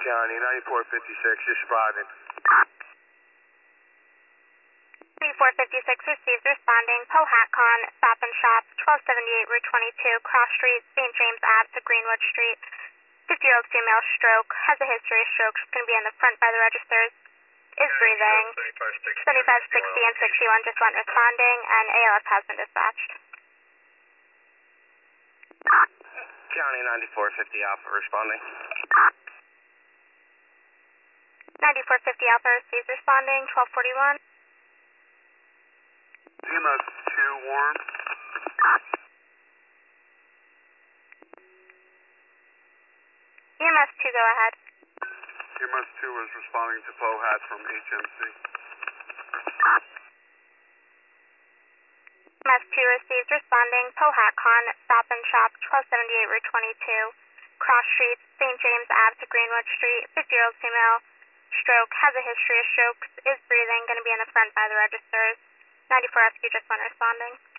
County, 9456, you're spotted. 9456 received, responding. Pohatcon, Stop and Shop, 1278 Route 22, Cross Street, St. James Ave to Greenwood Street. 50-year-old female, stroke, has a history of stroke. She's going to be in the front by the registers. Is breathing. 7560 and 61 just went responding, and ALS has been dispatched. County, 9450 Alpha responding. 9450 Alpha received, responding. 1241. EMS 2 Warren. EMS 2, go ahead. EMS 2 is responding to Pohat from HMC. EMS 2 received, responding. Pohatcon, Stop and Shop, 1278 Route 22, Cross Street, St. James Ave to Greenwood Street. 50-year-old female, stroke, has a history of strokes, is breathing, going to be in the front by the registers. 94 SQ just went responding.